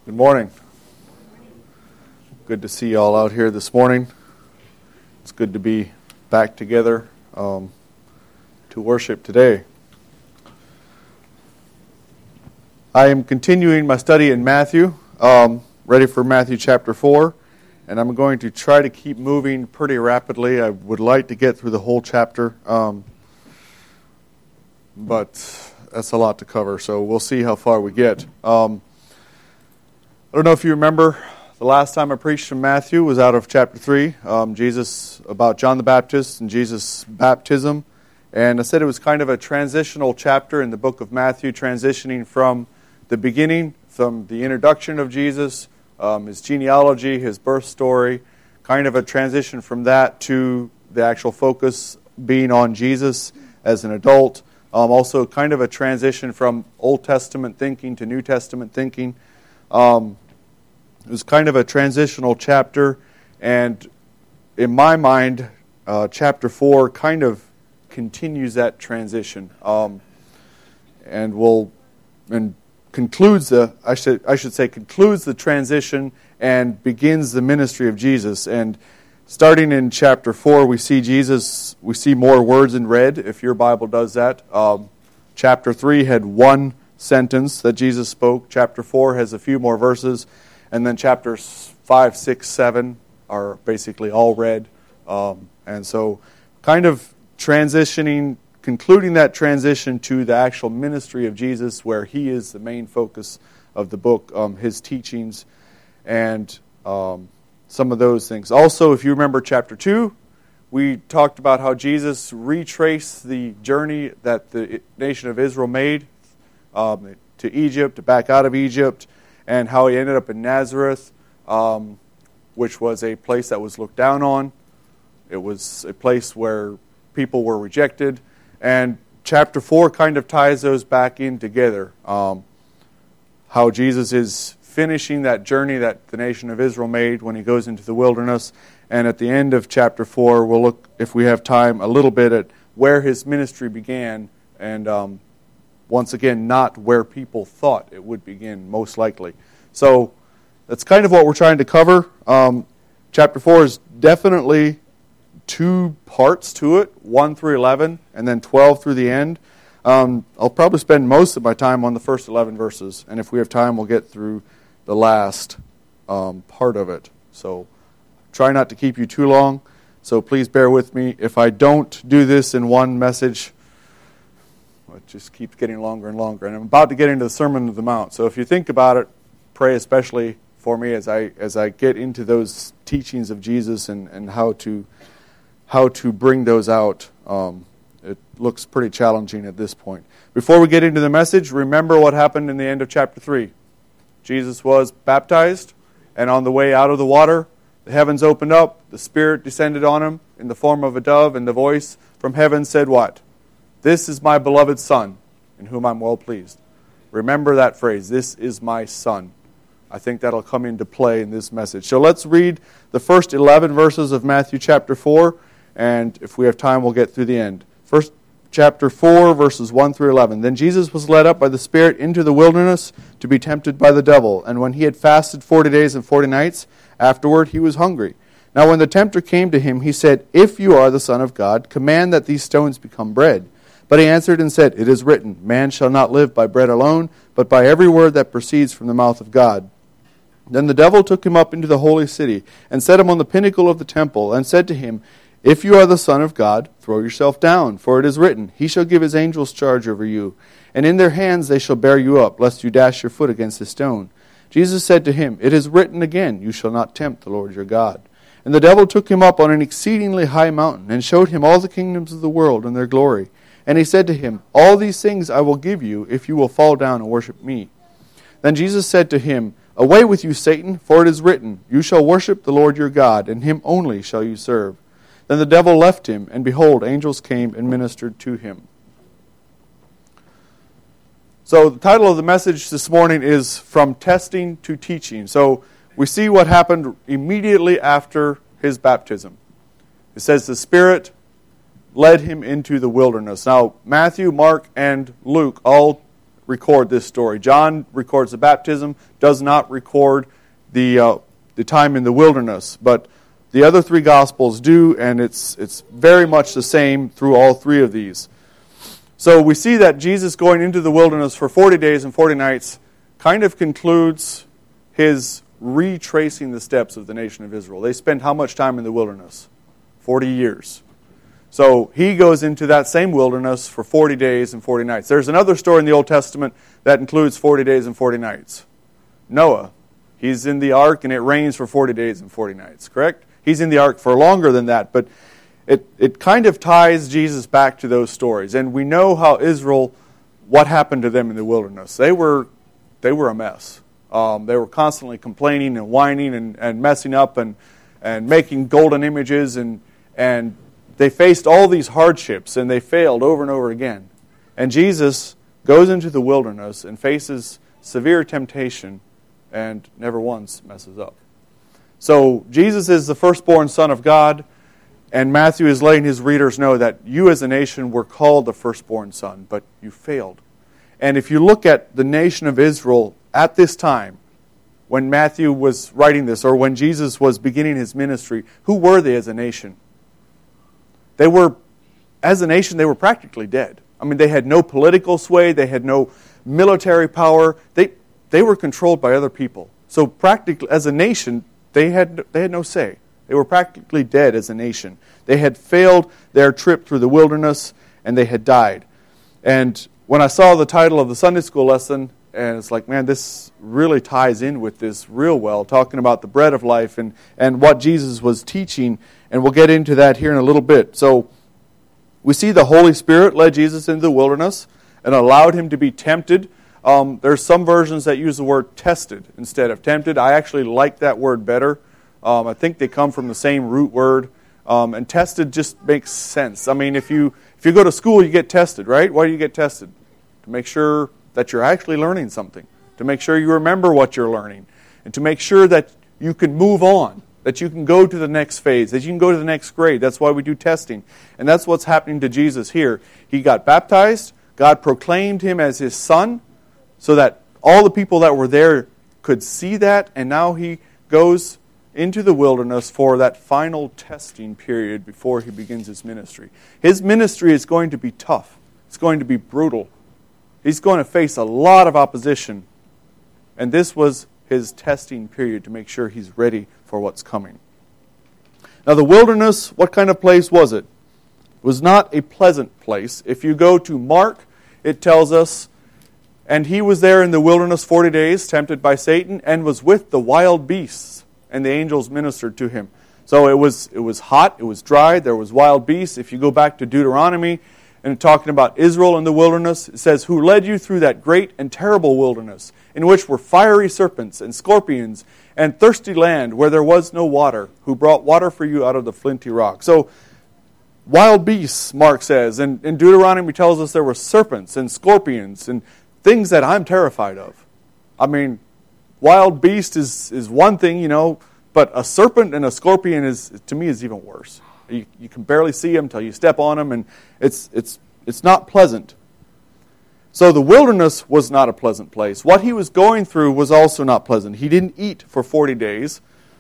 Good morning. Good to see you all out here this morning. It's good to be back together to worship today. I am continuing my study in Matthew, ready for Matthew chapter 4, and I'm going to try to keep moving pretty rapidly. I would like to get through the whole chapter, but that's a lot to cover, so we'll see how far we get. I don't know if you remember, the last time I preached from Matthew was out of chapter 3, about John the Baptist and Jesus' baptism. And I said it was kind of a transitional chapter in the book of Matthew, transitioning from the beginning, from the introduction of Jesus, his genealogy, his birth story, kind of a transition from that to the actual focus being on Jesus as an adult. Also kind of a transition from Old Testament thinking to New Testament thinking. It was kind of a transitional chapter, and in my mind, chapter 4 kind of continues that transition, and concludes concludes the transition and begins the ministry of Jesus. And starting in chapter 4, we see more words in red, if your Bible does that. Chapter 3 had one sentence that Jesus spoke. Chapter 4 has a few more verses. And then chapters 5, 6, 7 are basically all red. And so kind of concluding that transition to the actual ministry of Jesus, where he is the main focus of the book, his teachings, and some of those things. Also, if you remember chapter 2, we talked about how Jesus retraced the journey that the nation of Israel made to Egypt, back out of Egypt, and how he ended up in Nazareth, which was a place that was looked down on. It was a place where people were rejected. And chapter 4 kind of ties those back in together. How Jesus is finishing that journey that the nation of Israel made when he goes into the wilderness. And at the end of chapter 4, we'll look, if we have time, a little bit at where his ministry began, and once again, not where people thought it would begin, most likely. So that's kind of what we're trying to cover. Chapter 4 is definitely two parts to it, 1 through 11, and then 12 through the end. I'll probably spend most of my time on the first 11 verses, and if we have time, we'll get through the last part of it. So try not to keep you too long, so please bear with me. If I don't do this in one message, it just keeps getting longer and longer. And I'm about to get into the Sermon on the Mount. So if you think about it, pray especially for me as I get into those teachings of Jesus and how to bring those out. It looks pretty challenging at this point. Before we get into the message, remember what happened in the end of chapter 3. Jesus was baptized, and on the way out of the water, the heavens opened up, the Spirit descended on him in the form of a dove, and the voice from heaven said what? "This is my beloved Son, in whom I'm well pleased." Remember that phrase, "This is my Son." I think that'll come into play in this message. So let's read the first 11 verses of Matthew chapter 4, and if we have time, we'll get through the end. First chapter 4, verses 1 through 11. "Then Jesus was led up by the Spirit into the wilderness to be tempted by the devil. And when he had fasted 40 days and 40 nights, afterward he was hungry. Now when the tempter came to him, he said, 'If you are the Son of God, command that these stones become bread.' But he answered and said, 'It is written, man shall not live by bread alone, but by every word that proceeds from the mouth of God.' Then the devil took him up into the holy city, and set him on the pinnacle of the temple, and said to him, 'If you are the Son of God, throw yourself down, for it is written, He shall give His angels charge over you, and in their hands they shall bear you up, lest you dash your foot against a stone.' Jesus said to him, 'It is written again, You shall not tempt the Lord your God.' And the devil took him up on an exceedingly high mountain, and showed him all the kingdoms of the world and their glory. And he said to him, 'All these things I will give you, if you will fall down and worship me.' Then Jesus said to him, 'Away with you, Satan, for it is written, You shall worship the Lord your God, and Him only shall you serve.' Then the devil left him, and behold, angels came and ministered to him." So the title of the message this morning is From Testing to Teaching. So we see what happened immediately after his baptism. It says the Spirit led him into the wilderness. Now, Matthew, Mark, and Luke all record this story. John records the baptism, does not record the time in the wilderness, but the other three Gospels do, and it's very much the same through all three of these. So we see that Jesus going into the wilderness for 40 days and 40 nights kind of concludes his retracing the steps of the nation of Israel. They spent how much time in the wilderness? 40 years. So he goes into that same wilderness for 40 days and 40 nights. There's another story in the Old Testament that includes 40 days and 40 nights. Noah. He's in the ark and it rains for 40 days and 40 nights, correct? He's in the ark for longer than that, but it kind of ties Jesus back to those stories. And we know how Israel, what happened to them in the wilderness. They were a mess. They were constantly complaining and whining and messing up and making golden images, and they faced all these hardships and they failed over and over again. And Jesus goes into the wilderness and faces severe temptation and never once messes up. So Jesus is the firstborn Son of God, and Matthew is letting his readers know that you as a nation were called the firstborn son, but you failed. And if you look at the nation of Israel at this time, when Matthew was writing this, or when Jesus was beginning his ministry, who were they as a nation? As a nation, they were practically dead. I mean, they had no political sway, they had no military power, they were controlled by other people. So practically, as a nation, they had no say. They were practically dead as a nation. They had failed their trip through the wilderness, and they had died. And when I saw the title of the Sunday school lesson, and it's like, man, this really ties in with this real well, talking about the bread of life and what Jesus was teaching, and we'll get into that here in a little bit. So we see the Holy Spirit led Jesus into the wilderness and allowed him to be tempted. There's some versions that use the word tested instead of tempted. I actually like that word better. I think they come from the same root word. And tested just makes sense. I mean, if you go to school, you get tested, right? Why do you get tested? To make sure that you're actually learning something. To make sure you remember what you're learning. And to make sure that you can move on. That you can go to the next phase. That you can go to the next grade. That's why we do testing. And that's what's happening to Jesus here. He got baptized. God proclaimed him as his son, so that all the people that were there could see that. And now he goes into the wilderness for that final testing period before he begins his ministry. His ministry is going to be tough. It's going to be brutal. He's going to face a lot of opposition. And this was his testing period to make sure he's ready for what's coming. Now the wilderness, what kind of place was it? It was not a pleasant place. If you go to Mark, it tells us, and he was there in the wilderness 40 days, tempted by Satan, and was with the wild beasts. And the angels ministered to him. So it was hot, it was dry, there was wild beasts. If you go back to Deuteronomy and talking about Israel in the wilderness, it says, who led you through that great and terrible wilderness, in which were fiery serpents and scorpions and thirsty land where there was no water, who brought water for you out of the flinty rock. So wild beasts, Mark says, and in Deuteronomy tells us there were serpents and scorpions and things that I'm terrified of. I mean, wild beast is one thing, but a serpent and a scorpion to me is even worse. You can barely see them until you step on them, and it's not pleasant. So the wilderness was not a pleasant place. What he was going through was also not pleasant. He didn't eat for 40 days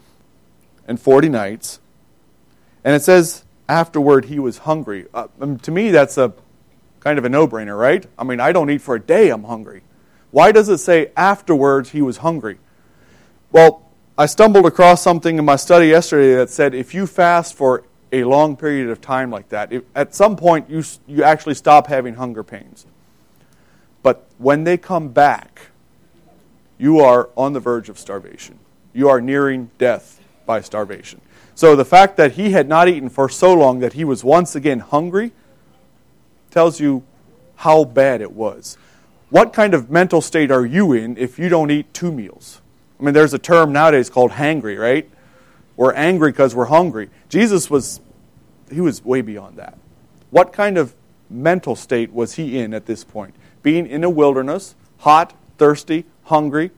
and 40 nights. And it says afterward he was hungry. To me, that's a kind of a no-brainer, right? I mean, I don't eat for a day, I'm hungry. Why does it say afterwards he was hungry? Well, I stumbled across something in my study yesterday that said if you fast for a long period of time like that, at some point you actually stop having hunger pains. But when they come back, you are on the verge of starvation. You are nearing death by starvation. So the fact that he had not eaten for so long that he was once again hungry tells you how bad it was. What kind of mental state are you in if you don't eat 2 meals? I mean, there's a term nowadays called hangry, right? We're angry because we're hungry. Jesus was way beyond that. What kind of mental state was he in at this point? Being in a wilderness, hot, thirsty, hungry.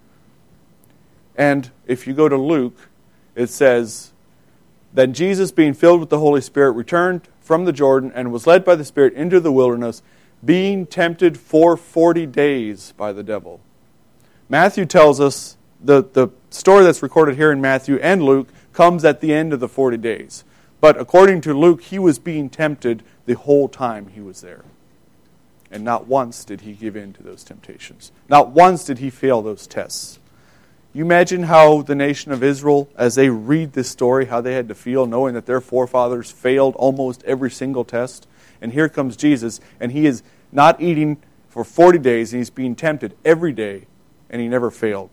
And if you go to Luke, it says, then Jesus, being filled with the Holy Spirit, returned from the Jordan and was led by the Spirit into the wilderness being tempted for 40 days by the devil. Matthew tells us, the story that's recorded here in Matthew and Luke comes at the end of the 40 days. But according to Luke, he was being tempted the whole time he was there. And not once did he give in to those temptations. Not once did he fail those tests. You imagine how the nation of Israel, as they read this story, how they had to feel knowing that their forefathers failed almost every single test. And here comes Jesus, and he is not eating for 40 days, and he's being tempted every day, and he never failed.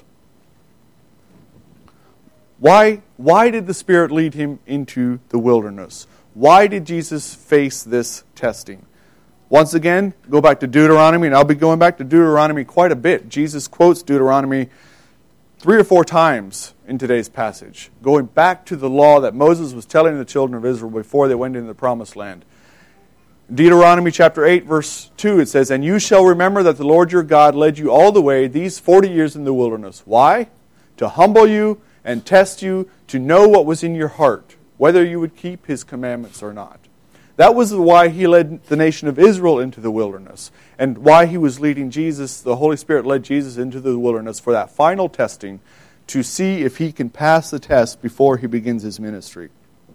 Why did the Spirit lead him into the wilderness? Why did Jesus face this testing? Once again, go back to Deuteronomy, and I'll be going back to Deuteronomy quite a bit. Jesus quotes Deuteronomy 3 or 4 times in today's passage, going back to the law that Moses was telling the children of Israel before they went into the promised land. Deuteronomy chapter 8, verse 2, it says, "And you shall remember that the Lord your God led you all the way these 40 years in the wilderness." Why? To humble you and test you, to know what was in your heart, whether you would keep his commandments or not. That was why he led the nation of Israel into the wilderness, and why he was leading Jesus, the Holy Spirit led Jesus into the wilderness for that final testing, to see if he can pass the test before he begins his ministry.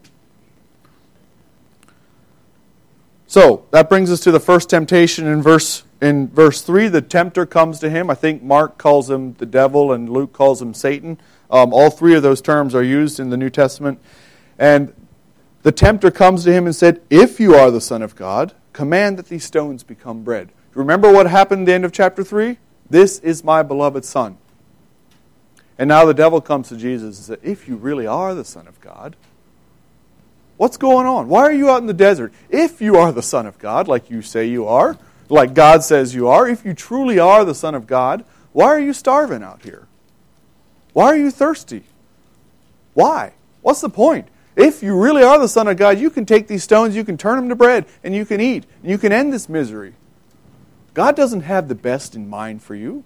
So, that brings us to the first temptation in verse 3. The tempter comes to him. I think Mark calls him the devil and Luke calls him Satan. All 3 of those terms are used in the New Testament. And the tempter comes to him and said, "If you are the Son of God, command that these stones become bread." Remember what happened at the end of chapter 3? "This is my beloved Son." And now the devil comes to Jesus and says, "If you really are the Son of God, what's going on? Why are you out in the desert? If you are the Son of God, like you say you are, like God says you are, if you truly are the Son of God, why are you starving out here? Why are you thirsty? Why? What's the point? If you really are the Son of God, you can take these stones, you can turn them to bread, and you can eat, and you can end this misery. God doesn't have the best in mind for you."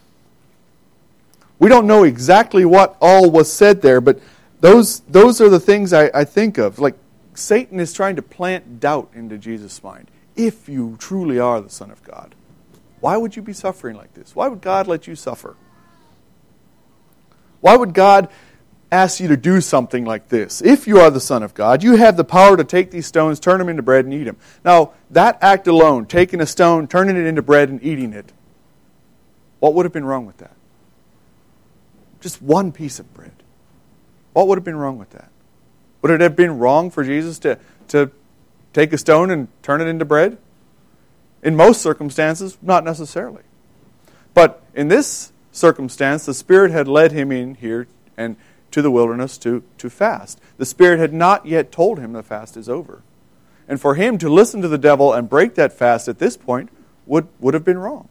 We don't know exactly what all was said there, but those are the things I think of. Like, Satan is trying to plant doubt into Jesus' mind. If you truly are the Son of God, why would you be suffering like this? Why would God let you suffer? Why would God ask you to do something like this? If you are the Son of God, you have the power to take these stones, turn them into bread, and eat them. Now, that act alone, taking a stone, turning it into bread, and eating it, what would have been wrong with that? Just one piece of bread. What would have been wrong with that? Would it have been wrong for Jesus to take a stone and turn it into bread? In most circumstances, not necessarily. But in this circumstance, the Spirit had led him in here and to the wilderness to fast. The Spirit had not yet told him the fast is over. And for him to listen to the devil and break that fast at this point would have been wrong.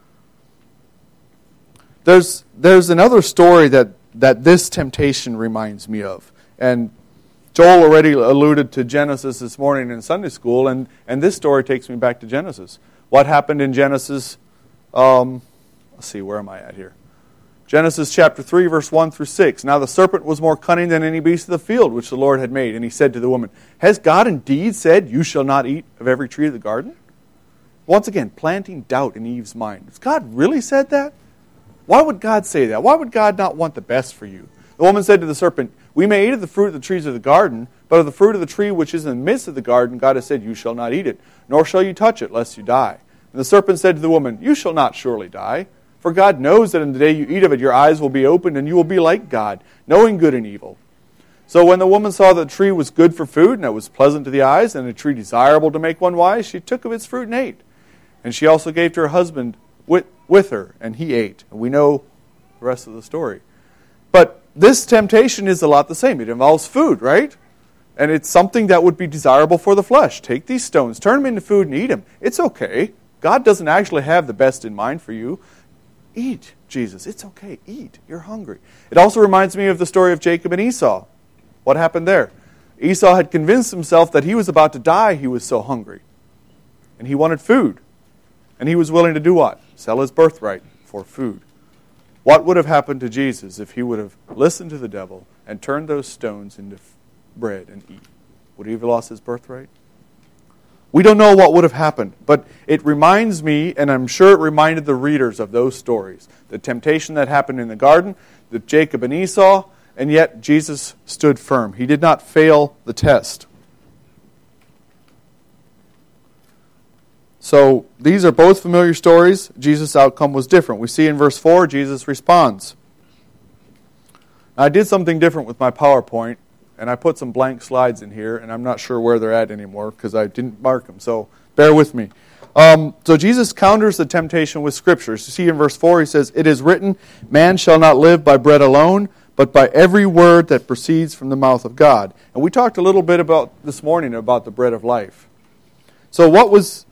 There's another story that this temptation reminds me of. And Joel already alluded to Genesis this morning in Sunday school, and this story takes me back to Genesis. What happened in Genesis? Let's see, where am I at here? Genesis chapter 3, verse 1 through 6. "Now the serpent was more cunning than any beast of the field which the Lord had made. And he said to the woman, 'Has God indeed said, you shall not eat of every tree of the garden?'" Once again, planting doubt in Eve's mind. Has God really said that? Why would God say that? Why would God not want the best for you? The woman said to the serpent, "We may eat of the fruit of the trees of the garden, but of the fruit of the tree which is in the midst of the garden, God has said, you shall not eat it, nor shall you touch it, lest you die." And the serpent said to the woman, "You shall not surely die. For God knows that in the day you eat of it, your eyes will be opened, and you will be like God, knowing good and evil." So when the woman saw that the tree was good for food, and it was pleasant to the eyes, and a tree desirable to make one wise, she took of its fruit and ate. And she also gave to her husband with her, and he ate. And we know the rest of the story. But this temptation is a lot the same. It involves food, right? And it's something that would be desirable for the flesh. Take these stones, turn them into food, and eat them. It's okay. God doesn't actually have the best in mind for you. Eat, Jesus. It's okay. Eat. You're hungry. It also reminds me of the story of Jacob and Esau. What happened there? Esau had convinced himself that he was about to die. He was so hungry. And he wanted food. And he was willing to do what? Sell his birthright for food. What would have happened to Jesus if he would have listened to the devil and turned those stones into bread and eat? Would he have lost his birthright? We don't know what would have happened, but it reminds me, and I'm sure it reminded the readers of those stories. The temptation that happened in the garden, the Jacob and Esau, and yet Jesus stood firm. He did not fail the test. So these are both familiar stories. Jesus' outcome was different. We see in verse 4, Jesus responds. I did something different with my PowerPoint, and I put some blank slides in here, and I'm not sure where they're at anymore because I didn't mark them, so bear with me. So Jesus counters the temptation with scriptures. You see in verse 4, he says, "It is written, man shall not live by bread alone, but by every word that proceeds from the mouth of God." And we talked a little bit about this morning about the bread of life. So what was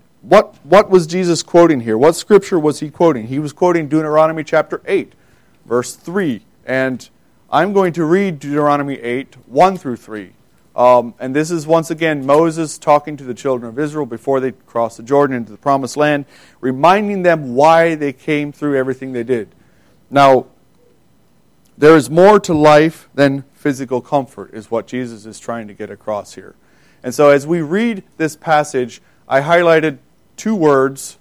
Jesus quoting here? What scripture was he quoting? He was quoting Deuteronomy chapter 8, verse 3. And I'm going to read Deuteronomy 8, 1 through 3. And this is once again Moses talking to the children of Israel before they crossed the Jordan into the promised land, reminding them why they came through everything they did. Now, there is more to life than physical comfort, is what Jesus is trying to get across here. And so as we read this passage, I highlighted two words,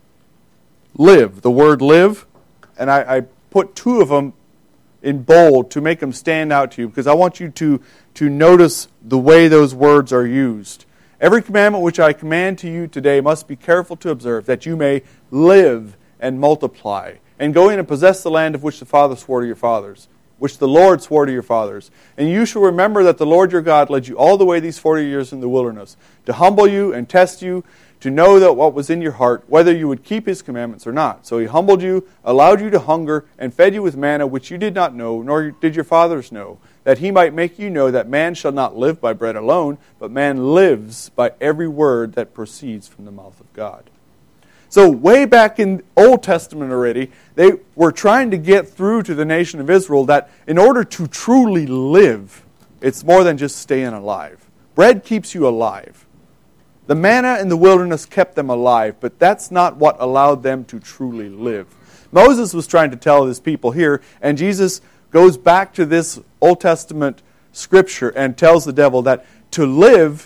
live, the word live, and I put two of them in bold to make them stand out to you, because I want you to notice the way those words are used. Every commandment which I command to you today must be careful to observe, that you may live and multiply, and go in and possess the land of which the Father swore to your fathers, which the Lord swore to your fathers. And you shall remember that the Lord your God led you all the way these 40 years in the wilderness, to humble you and test you, to know that what was in your heart, whether you would keep his commandments or not. So he humbled you, allowed you to hunger, and fed you with manna which you did not know, nor did your fathers know, that he might make you know that man shall not live by bread alone, but man lives by every word that proceeds from the mouth of God. So way back in Old Testament already, they were trying to get through to the nation of Israel that in order to truly live, it's more than just staying alive. Bread keeps you alive. The manna in the wilderness kept them alive, but that's not what allowed them to truly live. Moses was trying to tell his people here, and Jesus goes back to this Old Testament scripture and tells the devil that to live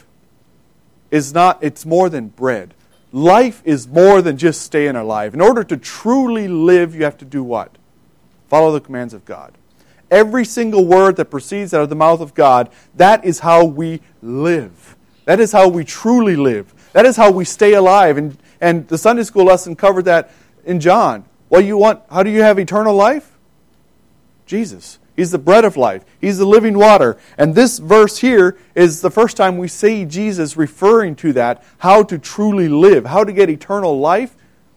is not, it's more than bread. Life is more than just staying alive. In order to truly live, you have to do what? Follow the commands of God. Every single word that proceeds out of the mouth of God, that is how we live. That is how we truly live. That is how we stay alive. And the Sunday school lesson covered that in John. How do you have eternal life? Jesus. He's the bread of life. He's the living water. And this verse here is the first time we see Jesus referring to that, how to truly live, how to get eternal life,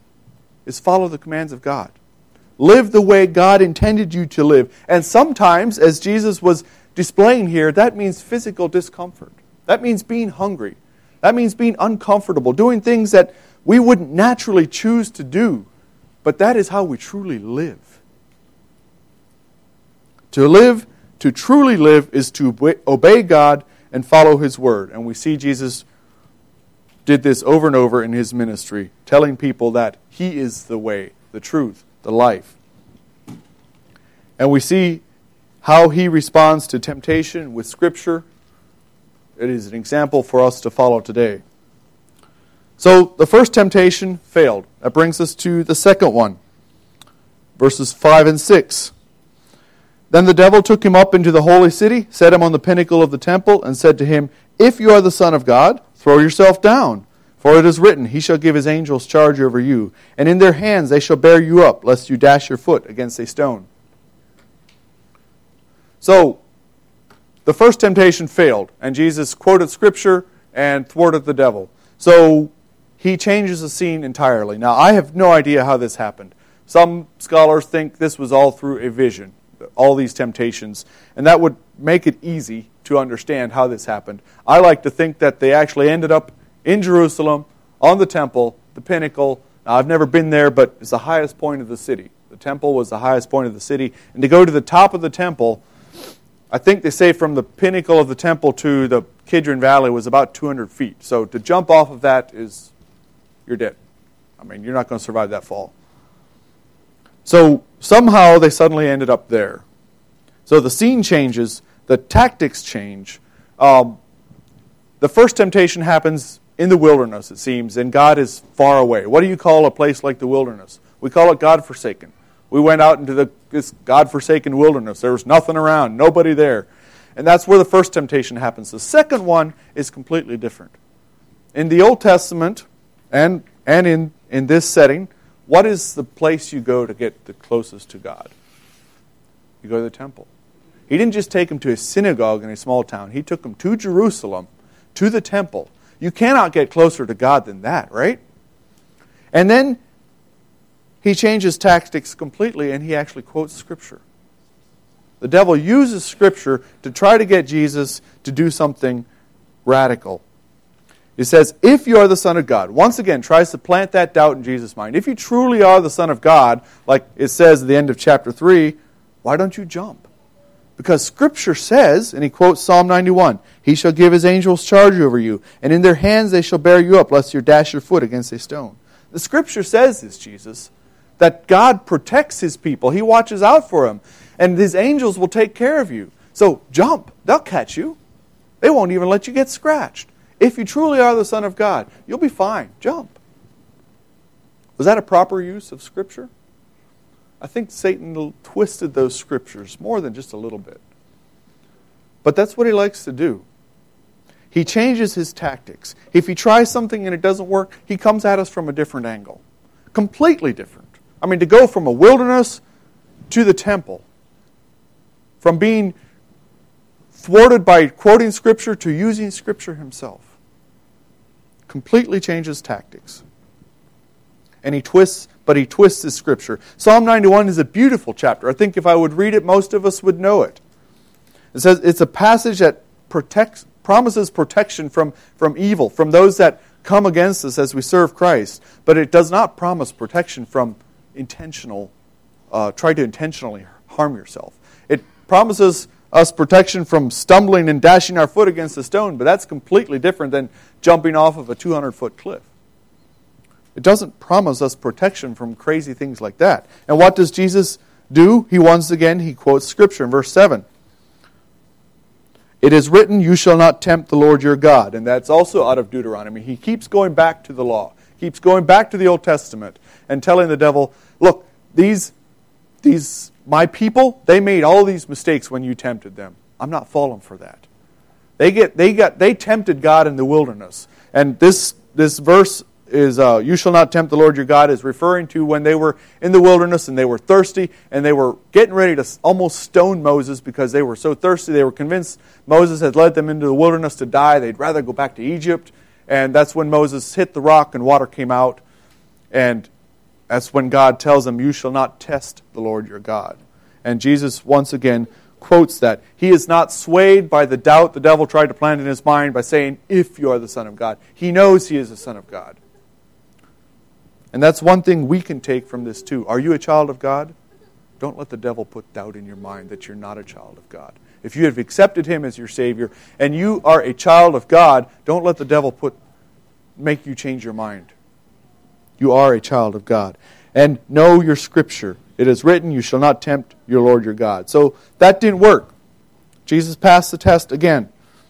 is follow the commands of God. Live the way God intended you to live. And sometimes, as Jesus was displaying here, that means physical discomfort. That means being hungry. That means being uncomfortable, doing things that we wouldn't naturally choose to do. But that is how we truly live. To live, to truly live, is to obey God and follow his word. And we see Jesus did this over and over in his ministry, telling people that he is the way, the truth, the life. And we see how he responds to temptation with Scripture. It is an example for us to follow today. So the first temptation failed. That brings us to the second one. Verses 5 and 6. Then the devil took him up into the holy city, set him on the pinnacle of the temple, and said to him, "If you are the Son of God, throw yourself down. For it is written, he shall give his angels charge over you, and in their hands they shall bear you up, lest you dash your foot against a stone." So, the first temptation failed, and Jesus quoted Scripture and thwarted the devil. So, he changes the scene entirely. Now, I have no idea how this happened. Some scholars think this was all through a vision, all these temptations, and that would make it easy to understand how this happened. I like to think that they actually ended up in Jerusalem, on the temple, the pinnacle. Now, I've never been there, but it's the highest point of the city. The temple was the highest point of the city, and to go to the top of the temple, I think they say from the pinnacle of the temple to the Kidron Valley was about 200 feet. So to jump off of that you're dead. I mean, you're not going to survive that fall. So somehow they suddenly ended up there. So the scene changes, the tactics change. The first temptation happens in the wilderness, it seems, and God is far away. What do you call a place like the wilderness? We call it God-forsaken. We went out into this God-forsaken wilderness. There was nothing around, nobody there. And that's where the first temptation happens. The second one is completely different. In the Old Testament, and in this setting, what is the place you go to get the closest to God? You go to the temple. He didn't just take him to a synagogue in a small town. He took him to Jerusalem, to the temple. You cannot get closer to God than that, right? And then he changes tactics completely, and he actually quotes Scripture. The devil uses Scripture to try to get Jesus to do something radical. He says, if you are the Son of God, once again tries to plant that doubt in Jesus' mind. If you truly are the Son of God, like it says at the end of chapter 3, why don't you jump? Because Scripture says, and he quotes Psalm 91, He shall give His angels charge over you, and in their hands they shall bear you up, lest you dash your foot against a stone. The Scripture says this, Jesus, that God protects His people. He watches out for them, and His angels will take care of you. So jump. They'll catch you. They won't even let you get scratched. If you truly are the Son of God, you'll be fine. Jump. Was that a proper use of Scripture? I think Satan twisted those Scriptures more than just a little bit. But that's what he likes to do. He changes his tactics. If he tries something and it doesn't work, he comes at us from a different angle. Completely different. I mean, to go from a wilderness to the temple, from being thwarted by quoting Scripture to using Scripture himself, completely changes tactics. And he twists the Scripture. Psalm 91 is a beautiful chapter. I think if I would read it, most of us would know it. It says it's a passage that promises protection from evil, from those that come against us as we serve Christ. But it does not promise protection from try to intentionally harm yourself. It promises us protection from stumbling and dashing our foot against a stone, but that's completely different than jumping off of a 200-foot cliff. It doesn't promise us protection from crazy things like that. And what does Jesus do? He quotes Scripture in verse 7. It is written, you shall not tempt the Lord your God. And that's also out of Deuteronomy. He keeps going back to the law. Keeps going back to the Old Testament and telling the devil, look, these my people, they made all these mistakes when you tempted them. I'm not falling for that. They tempted God in the wilderness. And this verse is you shall not tempt the Lord your God is referring to when they were in the wilderness and they were thirsty and they were getting ready to almost stone Moses because they were so thirsty. They were convinced Moses had led them into the wilderness to die. They'd rather go back to Egypt. And that's when Moses hit the rock and water came out. And that's when God tells them, you shall not test the Lord your God. And Jesus once again quotes that. He is not swayed by the doubt the devil tried to plant in his mind by saying, if you are the Son of God. He knows he is the Son of God. And that's one thing we can take from this too. Are you a child of God? Don't let the devil put doubt in your mind that you're not a child of God. If you have accepted Him as your Savior and you are a child of God, don't let the devil make you change your mind. You are a child of God. And know your Scripture. It is written, you shall not tempt your Lord your God. So that didn't work. Jesus passed the test again.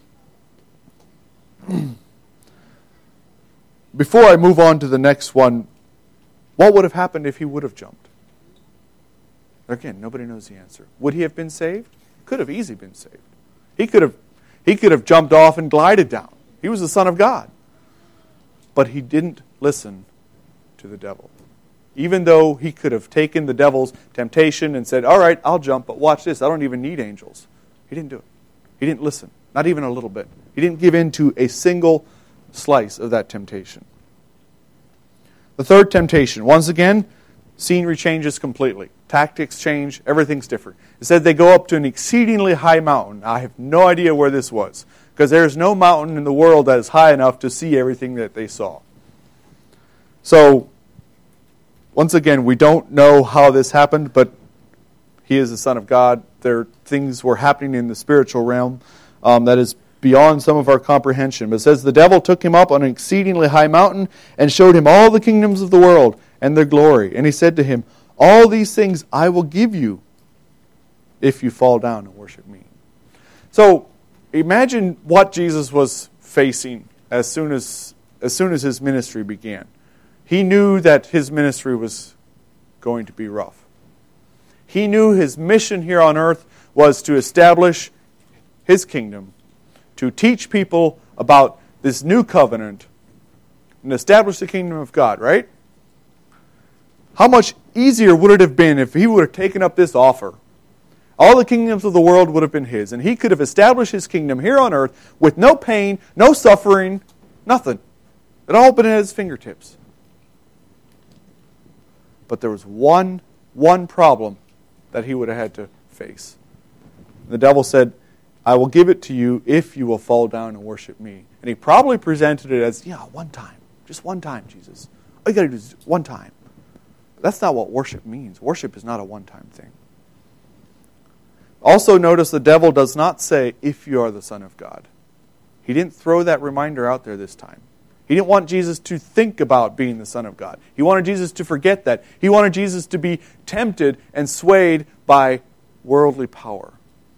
Before I move on to the next one, what would have happened if he would have jumped? Again, nobody knows the answer. Would he have been saved? Could have easily been saved. He could have jumped off and glided down. He was the Son of God. But he didn't listen to the devil. Even though he could have taken the devil's temptation and said, all right, I'll jump, but watch this, I don't even need angels. He didn't do it. He didn't listen, not even a little bit. He didn't give in to a single slice of that temptation. The third temptation, once again, scenery changes completely. Tactics change, everything's different. It said they go up to an exceedingly high mountain. I have no idea where this was, because there's no mountain in the world that is high enough to see everything that they saw. So, once again, we don't know how this happened, but he is the Son of God. Things were happening in the spiritual realm that is beyond some of our comprehension. But it says, the devil took him up on an exceedingly high mountain and showed him all the kingdoms of the world and their glory. And he said to him, all these things I will give you if you fall down and worship me. So imagine what Jesus was facing as soon as as soon as his ministry began. He knew that his ministry was going to be rough. He knew his mission here on earth was to establish his kingdom, to teach people about this new covenant, and establish the kingdom of God, right? How much easier would it have been if he would have taken up this offer? All the kingdoms of the world would have been his, and he could have established his kingdom here on earth with no pain, no suffering, nothing. It all been at his fingertips. But there was one problem that he would have had to face. The devil said, I will give it to you if you will fall down and worship me. And he probably presented it as, one time. Just one time, Jesus. All you got to do is one time. But that's not what worship means. Worship is not a one-time thing. Also notice the devil does not say, if you are the Son of God. He didn't throw that reminder out there this time. He didn't want Jesus to think about being the Son of God. He wanted Jesus to forget that. He wanted Jesus to be tempted and swayed by worldly power.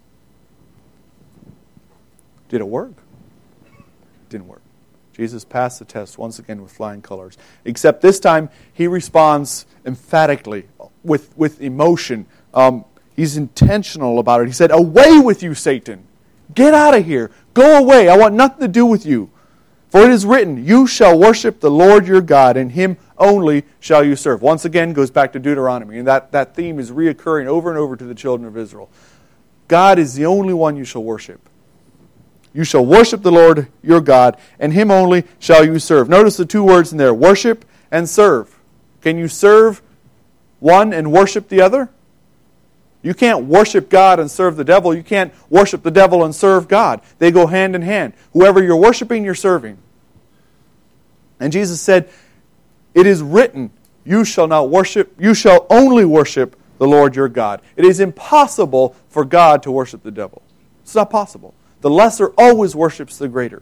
Did it work? It didn't work. Jesus passed the test once again with flying colors. Except this time, he responds emphatically, with emotion. He's intentional about it. He said, away with you, Satan. Get out of here. Go away. I want nothing to do with you. For it is written, you shall worship the Lord your God, and him only shall you serve. Once again, goes back to Deuteronomy. And that theme is reoccurring over and over to the children of Israel. God is the only one you shall worship. You shall worship the Lord your God, and him only shall you serve. Notice the two words in there, worship and serve. Can you serve one and worship the other? You can't worship God and serve the devil. You can't worship the devil and serve God. They go hand in hand. Whoever you're worshiping, you're serving. And Jesus said, it is written, you shall only worship the Lord your God. It is impossible for God to worship the devil. It's not possible. The lesser always worships the greater.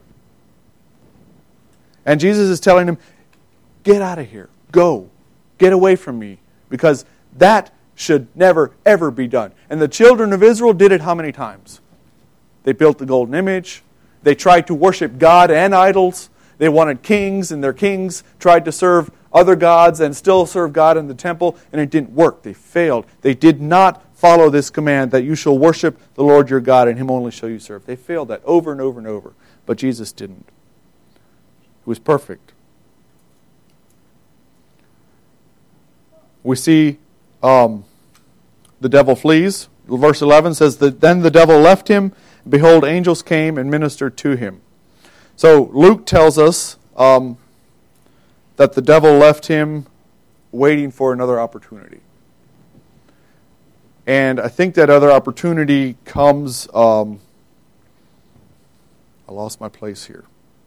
And Jesus is telling him, get out of here. Go. Get away from me. Because that should never, ever be done. And the children of Israel did it how many times? They built the golden image. They tried to worship God and idols. They wanted kings, and their kings tried to serve other gods and still serve God in the temple, and it didn't work. They failed. They did not follow this command that you shall worship the Lord your God, and him only shall you serve. They failed that over and over and over. But Jesus didn't. He was perfect. We see the devil flees. Verse 11 says, then the devil left him, and behold, angels came and ministered to him. So Luke tells us that the devil left him waiting for another opportunity. And I think that other opportunity comes... I lost my place here.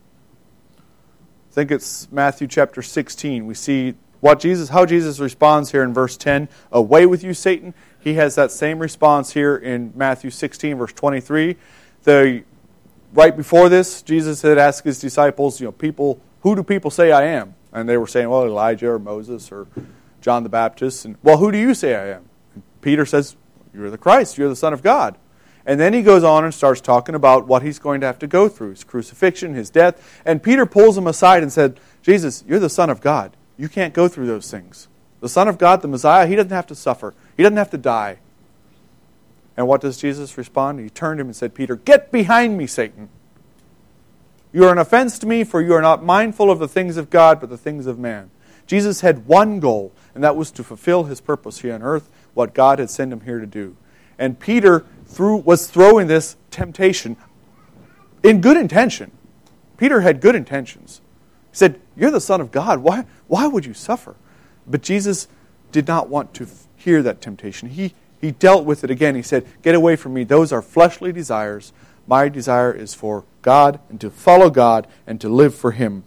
I think it's Matthew chapter 16. We see how Jesus responds here in verse 10. Away with you, Satan. He has that same response here in Matthew 16, verse 23. Right before this, Jesus had asked his disciples, who do people say I am? And they were saying, well, Elijah or Moses or John the Baptist. And, well, who do you say I am? And Peter says, you're the Christ, you're the Son of God. And then he goes on and starts talking about what he's going to have to go through, his crucifixion, his death. And Peter pulls him aside and said, Jesus, you're the Son of God. You can't go through those things. The Son of God, the Messiah, he doesn't have to suffer. He doesn't have to die. And what does Jesus respond? He turned to him and said, Peter, get behind me, Satan. You are an offense to me, for you are not mindful of the things of God, but the things of man. Jesus had one goal, and that was to fulfill his purpose here on earth, what God had sent him here to do. And Peter was throwing this temptation in good intention. Peter had good intentions. He said, you're the Son of God. Why would you suffer? But Jesus did not want to hear that temptation. He dealt with it again. He said, get away from me. Those are fleshly desires. My desire is for God and to follow God and to live for him.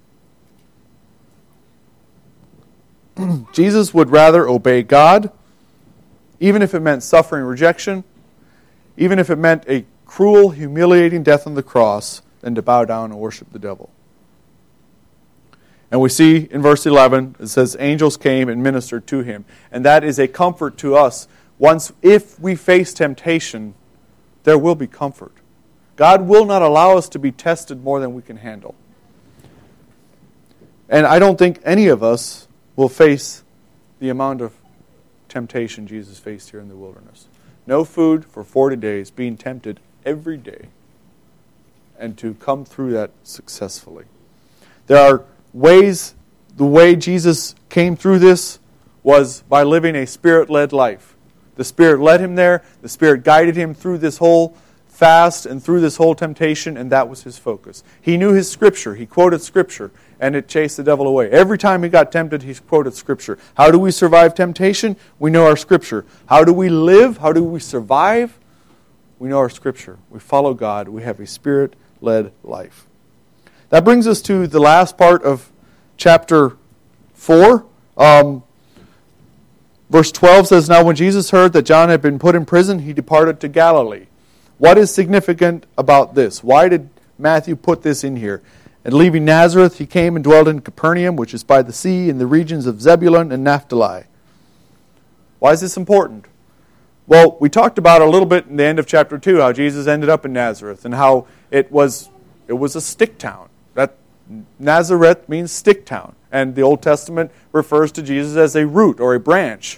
Jesus would rather obey God, even if it meant suffering rejection, even if it meant a cruel, humiliating death on the cross, than to bow down and worship the devil. And we see in verse 11, it says, angels came and ministered to him. And that is a comfort to us. If we face temptation, there will be comfort. God will not allow us to be tested more than we can handle. And I don't think any of us will face the amount of temptation Jesus faced here in the wilderness. No food for 40 days, being tempted every day, and to come through that successfully. There are ways, the way Jesus came through this was by living a Spirit-led life. The Spirit led him there, the Spirit guided him through this whole fast and through this whole temptation, and that was his focus. He knew his Scripture, he quoted Scripture, and it chased the devil away. Every time he got tempted, he quoted Scripture. How do we survive temptation? We know our Scripture. How do we live? How do we survive? We know our Scripture. We follow God. We have a Spirit-led life. That brings us to the last part of chapter 4. Verse 12 says, "Now when Jesus heard that John had been put in prison, he departed to Galilee." What is significant about this? Why did Matthew put this in here? And leaving Nazareth, he came and dwelt in Capernaum, which is by the sea, in the regions of Zebulun and Naphtali. Why is this important? Well, we talked about a little bit in the end of chapter 2, how Jesus ended up in Nazareth, and how it was a stick town. That Nazareth means stick town. And the Old Testament refers to Jesus as a root or a branch.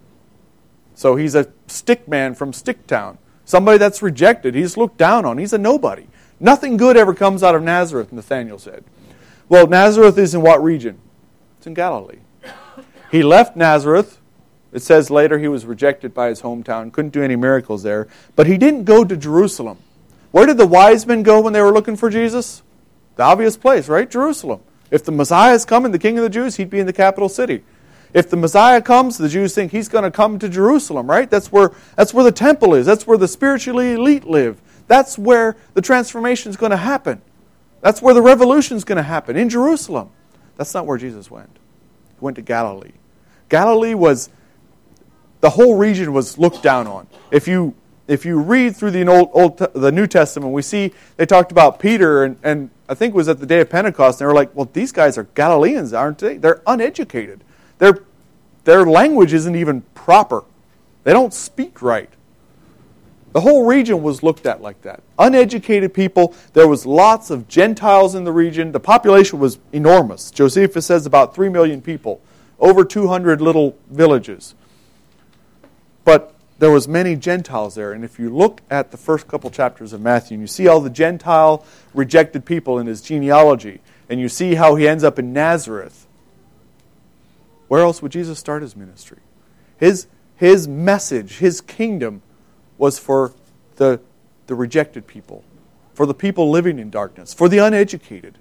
So he's a stick man from stick town. Somebody that's rejected. He's looked down on. He's a nobody. Nothing good ever comes out of Nazareth, Nathanael said. Well, Nazareth is in what region? It's in Galilee. He left Nazareth. It says later he was rejected by his hometown, couldn't do any miracles there. But he didn't go to Jerusalem. Where did the wise men go when they were looking for Jesus? The obvious place, right? Jerusalem. If the Messiah is coming, the King of the Jews, he'd be in the capital city. If the Messiah comes, the Jews think he's going to come to Jerusalem, right? That's where the temple is. That's where the spiritually elite live. That's where the transformation is going to happen. That's where the revolution is going to happen, in Jerusalem. That's not where Jesus went. He went to Galilee. Galilee was, the whole region was looked down on. If you read through the New Testament, we see they talked about Peter, and I think it was at the day of Pentecost, and they were like, well, these guys are Galileans, aren't they? They're uneducated. Their language isn't even proper. They don't speak right. The whole region was looked at like that. Uneducated people. There was lots of Gentiles in the region. The population was enormous. Josephus says about 3 million people. Over 200 little villages. But there was many Gentiles there. And if you look at the first couple chapters of Matthew, and you see all the Gentile rejected people in his genealogy, and you see how he ends up in Nazareth, where else would Jesus start his ministry? His message, his kingdom, was for the rejected people, for the people living in darkness, for the uneducated.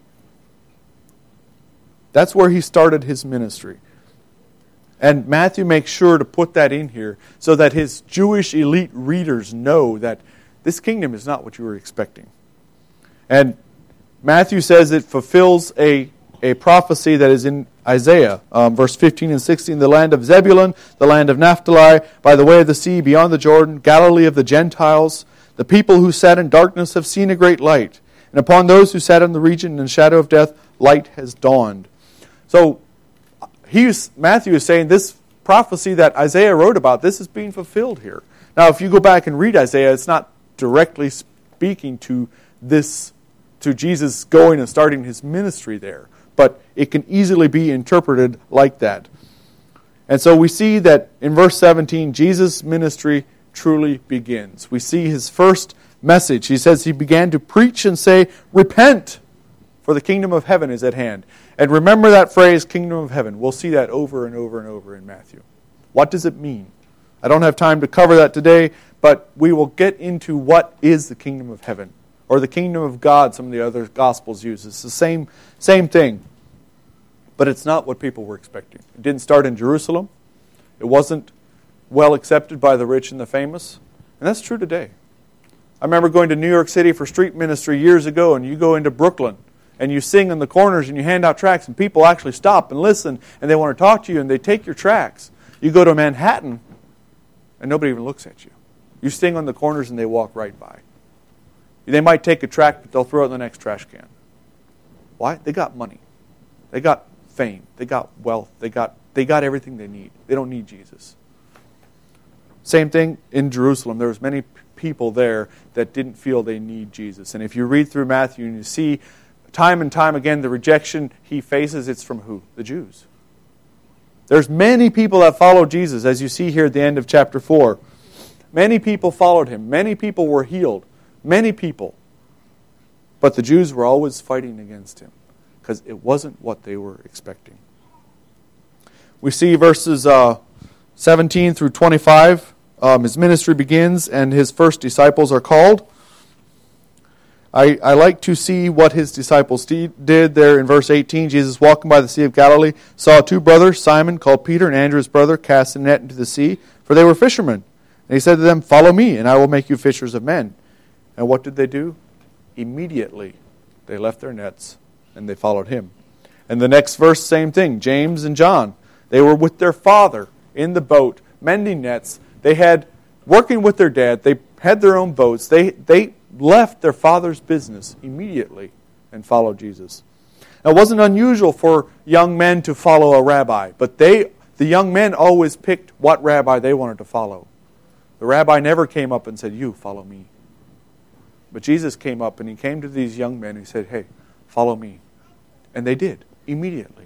That's where he started his ministry. And Matthew makes sure to put that in here so that his Jewish elite readers know that this kingdom is not what you were expecting. And Matthew says it fulfills a prophecy that is in Isaiah, verse 15 and 16, the land of Zebulun, the land of Naphtali, by the way of the sea, beyond the Jordan, Galilee of the Gentiles. The people who sat in darkness have seen a great light. And upon those who sat in the region in the shadow of death, light has dawned. So Matthew is saying this prophecy that Isaiah wrote about, this is being fulfilled here. Now, if you go back and read Isaiah, it's not directly speaking to this, to Jesus going and starting his ministry there. But it can easily be interpreted like that. And so we see that in verse 17, Jesus' ministry truly begins. We see his first message. He says he began to preach and say, "Repent, for the kingdom of heaven is at hand." And remember that phrase, kingdom of heaven. We'll see that over and over and over in Matthew. What does it mean? I don't have time to cover that today, but we will get into what is the kingdom of heaven. Or the kingdom of God, some of the other Gospels use. It's the same thing. But it's not what people were expecting. It didn't start in Jerusalem. It wasn't well accepted by the rich and the famous. And that's true today. I remember going to New York City for street ministry years ago, and you go into Brooklyn, and you sing in the corners, and you hand out tracts, and people actually stop and listen, and they want to talk to you, and they take your tracts. You go to Manhattan, and nobody even looks at you. You sing on the corners, and they walk right by. They might take a tract, but they'll throw it in the next trash can. Why? They got money. They got fame. They got wealth. They got everything they need. They don't need Jesus. Same thing in Jerusalem. There was many people there that didn't feel they need Jesus. And if you read through Matthew and you see time and time again, the rejection he faces, it's from who? The Jews. There's many people that follow Jesus, as you see here at the end of chapter 4. Many people followed him. Many people were healed. Many people. But the Jews were always fighting against him because it wasn't what they were expecting. We see verses 17 through 25. His ministry begins and his first disciples are called. I like to see what his disciples did there in verse 18. Jesus, walking by the Sea of Galilee, saw two brothers, Simon, called Peter, and Andrew his brother, cast a net into the sea, for they were fishermen. And he said to them, "Follow me, and I will make you fishers of men." And what did they do? Immediately, they left their nets, and they followed him. And the next verse, same thing. James and John, they were with their father in the boat, mending nets. They had, working with their dad, they had their own boats. They left their father's business immediately and followed Jesus. Now, it wasn't unusual for young men to follow a rabbi, but the young men always picked what rabbi they wanted to follow. The rabbi never came up and said, "You, follow me." But Jesus came up and he came to these young men and he said, "Hey, follow me." And they did, immediately.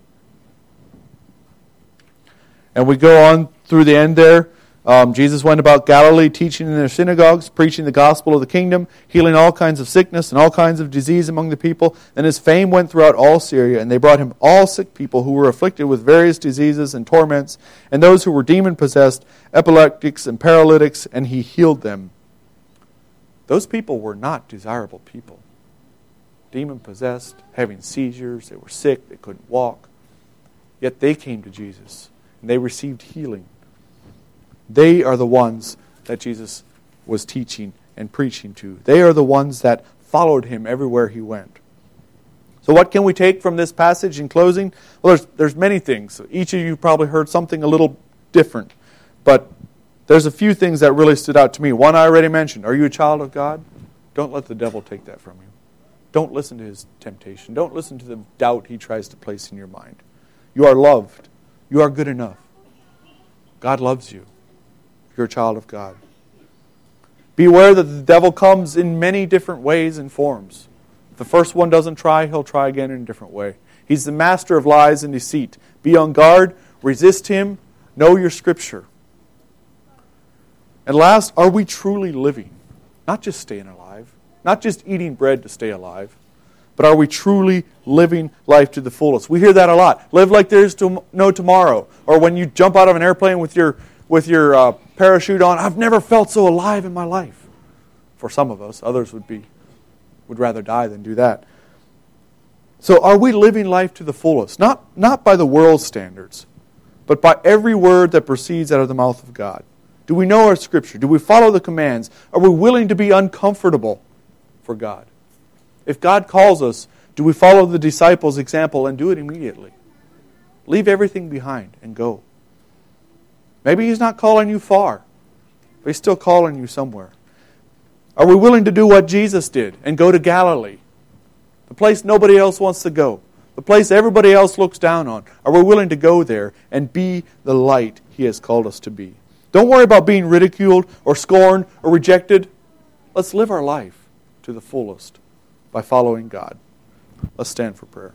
And we go on through the end there. Jesus went about Galilee, teaching in their synagogues, preaching the gospel of the kingdom, healing all kinds of sickness and all kinds of disease among the people. And his fame went throughout all Syria, and they brought him all sick people who were afflicted with various diseases and torments, and those who were demon-possessed, epileptics and paralytics, and he healed them. Those people were not desirable people. Demon-possessed, having seizures, they were sick, they couldn't walk. Yet they came to Jesus, and they received healing. They are the ones that Jesus was teaching and preaching to. They are the ones that followed him everywhere he went. So what can we take from this passage in closing? Well, there's many things. Each of you probably heard something a little different. But there's a few things that really stood out to me. One I already mentioned. Are you a child of God? Don't let the devil take that from you. Don't listen to his temptation. Don't listen to the doubt he tries to place in your mind. You are loved. You are good enough. God loves you. You're a child of God. Beware that the devil comes in many different ways and forms. If the first one doesn't try, he'll try again in a different way. He's the master of lies and deceit. Be on guard. Resist him. Know your Scripture. And last, are we truly living? Not just staying alive. Not just eating bread to stay alive. But are we truly living life to the fullest? We hear that a lot. Live like there's no tomorrow. Or when you jump out of an airplane with your parachute on, I've never felt so alive in my life. For some of us, others would rather die than do that. So are we living life to the fullest? Not by the world's standards, but by every word that proceeds out of the mouth of God. Do we know our Scripture? Do we follow the commands? Are we willing to be uncomfortable for God? If God calls us, do we follow the disciples' example and do it immediately? Leave everything behind and go. Maybe he's not calling you far, but he's still calling you somewhere. Are we willing to do what Jesus did and go to Galilee? The place nobody else wants to go. The place everybody else looks down on. Are we willing to go there and be the light he has called us to be? Don't worry about being ridiculed or scorned or rejected. Let's live our life to the fullest by following God. Let's stand for prayer.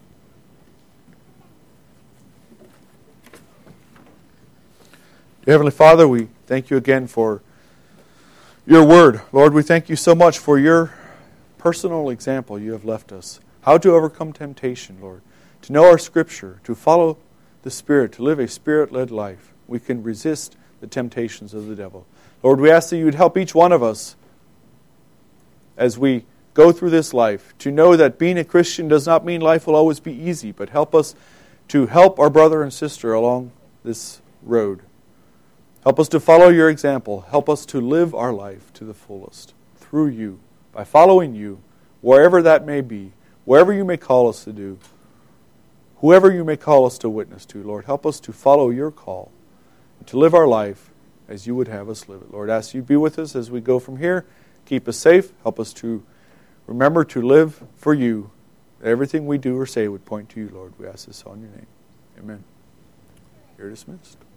Dear Heavenly Father, we thank you again for your word. Lord, we thank you so much for your personal example you have left us. How to overcome temptation, Lord. To know our Scripture, to follow the Spirit, to live a Spirit-led life. We can resist the temptations of the devil. Lord, we ask that you would help each one of us as we go through this life to know that being a Christian does not mean life will always be easy, but help us to help our brother and sister along this road. Help us to follow your example. Help us to live our life to the fullest through you, by following you, wherever that may be, wherever you may call us to do, whoever you may call us to witness to. Lord, help us to follow your call, and to live our life as you would have us live it. Lord, I ask you to be with us as we go from here. Keep us safe. Help us to remember to live for you. That everything we do or say would point to you, Lord. We ask this all in your name. Amen. You're dismissed.